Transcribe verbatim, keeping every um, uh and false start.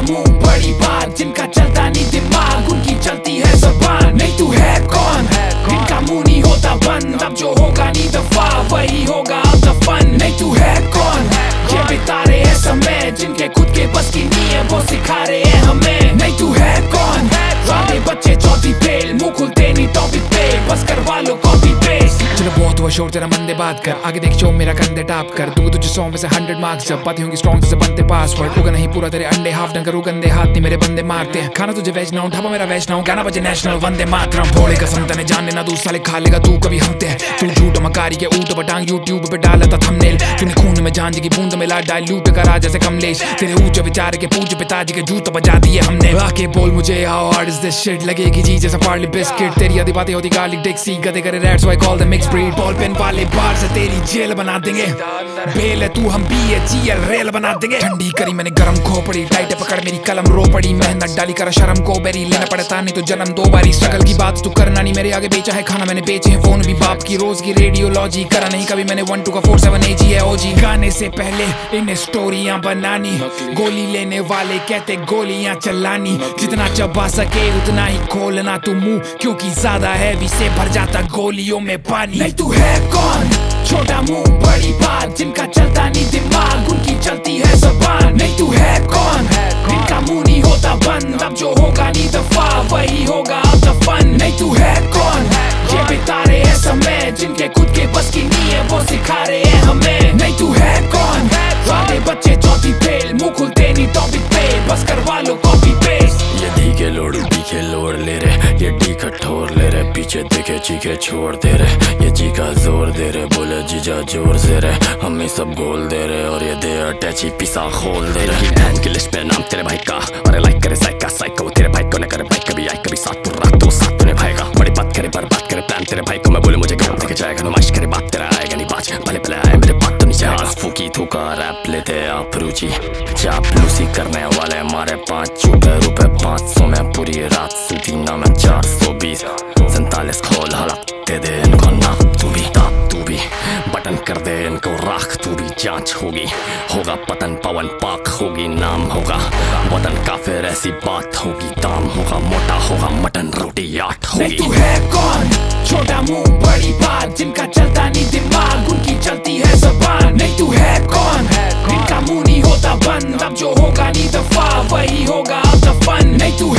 मुंह बड़ी बात, जिनका चलता नहीं दिमाग उनकी चलती है ज़बान। नहीं तू है कौन, इनका मुंह नहीं होता बंद, अब जो होगा नहीं दफा वही होगा अब दफन। नहीं तू है कौन, ये बिता रहे हैं समय, जिनके खुद के बस की नहीं है वो सिखा रहे हैं हमें। नहीं तू है कौन, सारे बच्चे चौथी फेल, मुंह खुलते नहीं टॉपिक पे, बस करवा लो कॉपी पेस्ट। चलो बहुत हुआ शोर तेरा मंदे बात कर, आगे देख शो मेरा कंधे टाप कर, दूंगा तुझे सौ में से हंड्रेड मार्क्स जब बातें होंगी स्ट्रॉन्ग से बनते पासवर्ड। होगा नहीं पूरा तेरे अंडे हाफ डंगर गंदे हाथ नहीं मेरे बंदे मारते हैं। खाना तुझे वेज ना हो, ढाबा मेरा वेज ना हो, गाना बजे नेशनल वंदे मातरम। भोले कसम तने जाने ना दूसरा साले खा लेगा तू कभी हमते हैं। तू झूठ मकारी के ऊट बटांग यूट्यूब पे डाला था थंबनेल, तूने खून में जान की बूंद मिला डाइल्यूट करा जैसे कमलेश। तेरे ऊंचे विचार के पूज पिताजी के जूत बजा दिए हमने। आके बोल मुझे how hard is this shit, लगेगी जी जैसा पार्ले बिस्किट। तेरी आधी बातें होती गाली डिक्सी, गधे करे rat so I call the mix breed. Ball pen वाले बार से तेरी जेल बना देंगे, बेल है तू हम बी ए जी एल रेल बना देंगे। ठंडी करी मैंने गरम खोपड़ी, टाइट पकड़ मेरी कलम रो पड़ी, मेहनत डाली कर शर्म को बेरी लेना पड़ता नहीं तो जन्म दो बारी। स्ट्रगल की बात तू करना नहीं, मेरे आगे बेचा है खाना मैंने, बेचे हैं फोन भी बाप की रोज की रेडियोलॉजी। करा नहीं कभी मैंने वन टू का फोर सेवन ए जी है ओ जी। गाने से पहले इन्हें स्टोरियां बनानी, गोली लेने वाले कहते गोलियां चलानी। जितना चबा सके उतना ही खोलना तू मुंह, क्योंकि ज्यादा हैवी से भर जाता गोलियों में पानी। नहीं तू है कौन, छोटा मुंह बड़ी बात, जिनका चलता नहीं दिमाग उनकी चलती है ज़बान। नहीं तू है कौन, इनका मुंह नहीं होता बंद, अब जो होगा नहीं दफा वही होगा अब दफन। नहीं तू है कौन, ये बिता रहे हैं समय, जिनके खुद के बस की नहीं है वो सिखा रहे हैं हमें। नहीं तू है कौन, सारे बच्चे चौथी फेल, मुंह खुलते नहीं टॉपिक पे, बस करवा लो कॉपी पेस्ट। ये डी के लोड डी के लोड ले रहे, ये डी का ठोर ले रहे, पीछे देखे चीखे छोड़ दे रहे, ये जी का जोर दे रहे, बोले जीजा जोर से रहे, हमें सब गोल दे रहे, और ये दे अटैची पिसा खोल दे रहे। बहन की लिस्ट पे नाम तेरे भाई का, और लाइक करे साइका साइको, तेरे भाई को न करे भाई कभी आई कभी साथ तो रात तो साथ तो निभाएगा। बड़ी बात करे बर्बाद करे प्लान तेरे भाई को, मैं बोले मुझे गाँव देखे जाएगा, नुमाइश करे बात तेरा आएगा नहीं बाज, भले भले आए मेरे बात तो नहीं जाएगा। फूकी थूका रैप लेते आप रुचि, चापलूसी करने वाले मारे पाँच चुपे रुपए पाँच सौ में पूरी रात सूती ना मैं चार सौ बीस सैतालीस खोल हालत दे दे इनको नाप तू भी ताप तू भी बटन कर दे इनको राख तू भी जांच होगी होगा पतन पवन पाक होगी नाम होगा वतन का फिर ऐसी बात होगी दाम होगा मोटा होगा मटन रोटी आठ होगी। नहीं तू है कौन, छोटा मुंह बड़ी बात, जिनका चलता नहीं दिमाग उनकी चलती है ज़बान। नहीं तू है कौन, इनका मुंह नहीं होता बंद, अब जो होगा नहीं दफा वही होगा अब दफन। नहीं तू